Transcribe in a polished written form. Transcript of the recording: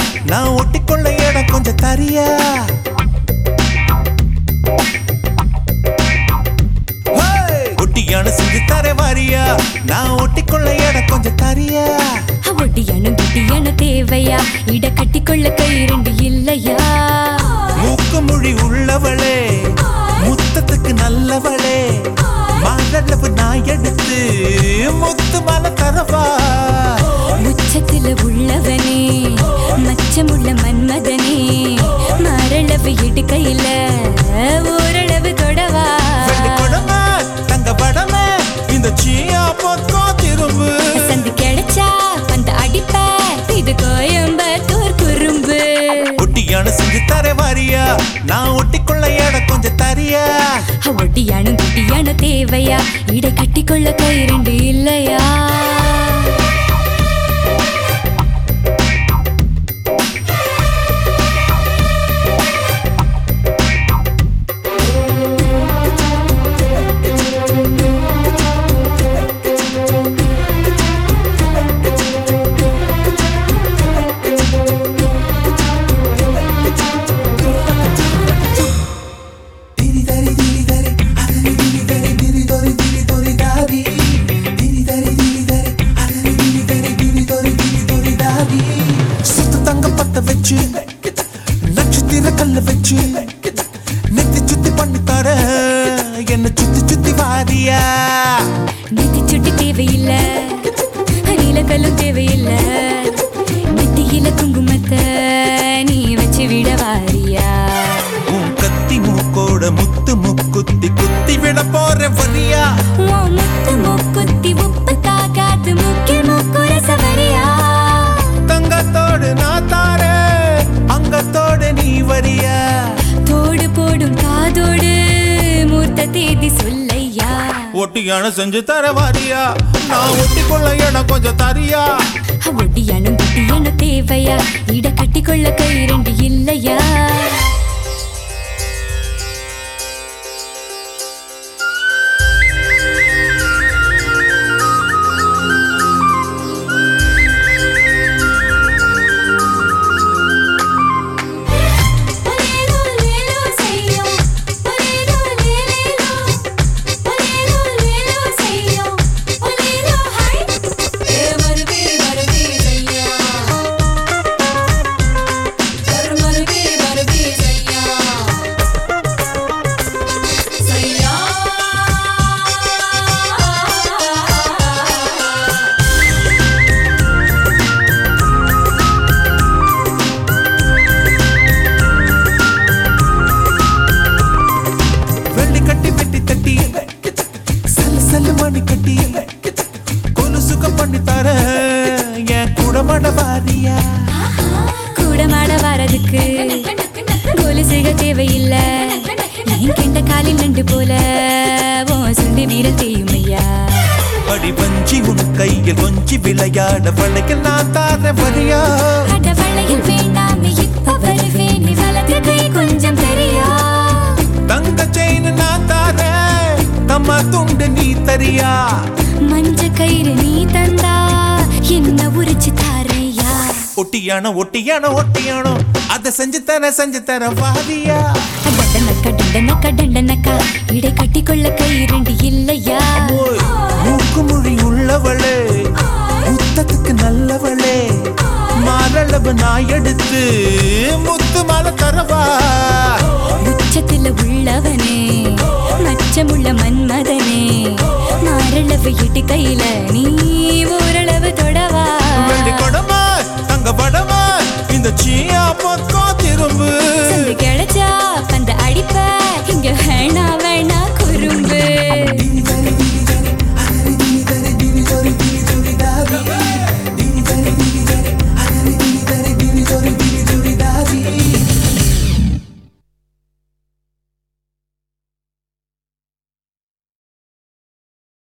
நான் ஒட்டிக்கொள்ள இடம் கொஞ்சம் தரியா? ஒட்டியான செஞ்சு தர வாரியா? நான் ஒட்டிக்கொள்ள இடம் கொஞ்சம் தரியா? ஒட்டியானும் குட்டியான தேவையா? இட கட்டிக்கொள்ள கை இரண்டு இல்லையா? மூக்கு மொழி உள்ளவளே, முத்தத்துக்கு நல்லவளே, மாரளவு நான் எடுத்து முத்து மல தரவா? உச்சத்துல உள்ளவனே, மச்சமுள்ள மன்மதனே, மாரளவு எடுக்கையில ஓரளவு தொடவா? தங்க படமே இந்த சீயா பக்கம் திரும்பு. சந்து கிடைச்சா அந்த அடிப்ப, இது கோயம்பத்தூர் குறும்பு. ஒட்டியான செஞ்சு தர வாரியா? நான் ஒட்டிக்கொள்ள இடம் கொஞ்சம் தரியா? ஒட்டியானும் குட்டியான தேவையா? இட கட்டிக்கொள்ள கை இரண்டு இல்லையா? வச்சு நட்சத்திர கல்ல வச்சு நெத்தி சுத்தி பண்ணி தர என்ன சுத்தி சுத்தி வாரியா? நெத்தி சுட்டி தேவையில்லை, நீலக்கல்லும் தேவையில்லை, நெத்தியில குங்குமத்தை நீ வச்சு விட வாரியா? உன் கத்தி மூக்கோட முத்து முக்குத்தி குத்தி விட போற வரியா? முத்து மூக்குத்தி உப்பு காக்காத்து மூக்கில் மூக்குற சவரியா? தங்கத்தோடு நான் தாரே, அங்கத்தோடு நீ வரியா? தோடு போடும் காதோடு மூர்த்த தேதி சொல்லையா? ஒட்டியான செஞ்சு தர வாரியா? நான் ஒட்டிக்கொள்ள இடம் கொஞ்சம் தரியா? ஒட்டியானும் குட்டியான தேவையா? இட கட்டிக்கொள்ள கை இரண்டு இல்லையா? மணி கட்டி கொலுசுக பண்ணி தர என் கூடமாட வாரியா? கூடமாட வரதுக்கு கொலுசுக தேவையில்லை, என் கெண்ட காலில் நண்டு போல சுண்டி வீர செய்யுமையா? அடி வஞ்சி உன் கையில் கொஞ்சி விளையாட வளையில் நான் தார வரியா? அட வளையில் வேண்டாமே இப்ப வருவேன், நீ வலது கை கொஞ்சம் தெரியா? தங்க செயின் நான் தார, தம்மா துண்டு நீ தரியா? மஞ்ச கயிறு நீ தந்தா என்ன உரிச்சு தாரையா? ஒட்டியானோ ஒட்டியானோ ஒட்டியானோ அதை செஞ்சு தர வாரியா? டண்டனக்கா டண்டனக்கா டண்டனக்கா இடை கட்டிக்கொள்ள கை இரண்டு இல்லையா? மூக்கு மொழி உள்ளவளே, முத்தத்துக்கு நல்லவளே, மாரளவு நான் எடுத்து முத்து மாலை தரவா? உச்சத்துல உள்ளவனே, மச்சமுள்ள மன்மதனே, மாரளவு இட்டு கையில நீ ஓரளவு தொடவா? வெள்ளி கொடமா தங்க படமா இந்த சீயா பக்கம் திரும்பு.